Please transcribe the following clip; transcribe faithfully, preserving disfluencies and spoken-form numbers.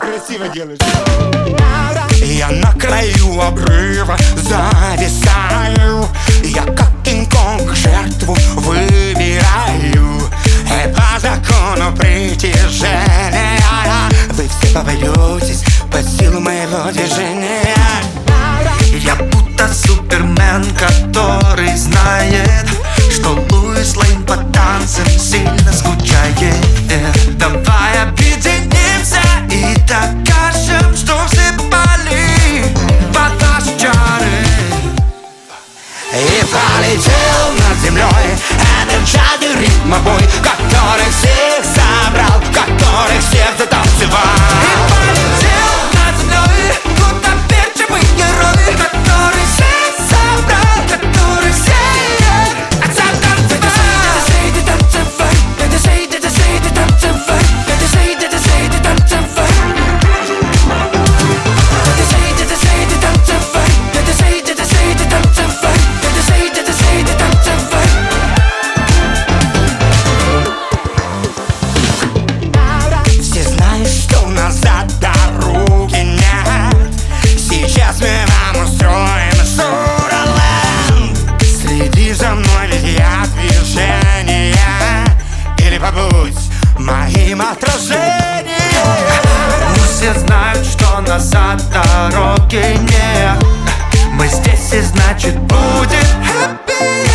красиво делаешь. Я на краю обрыва зависаю, я как Кинг-Конг жертву выбираю. И по закону притяжения вы все попадетесь под силу моего движения. Я будто Супермен, который знает, что Луис Лейн по танцам сильно скучает. Давай объединимся и докажем, что все попали под наши чары. И полетел над землей этот жадный ритмобой, который всех забрал, который всех затанцевал. И полетел над землей, будто перчевый герой, который всех собрал, который всех затанцевал. Все знают, что назад дороги нет. Сейчас мы вам устроим Сураленд. Следи за мной, ведь я движение. Или побудь моим отражением. Все знают, что назад дороги нет. Мы здесь и значит будет happy.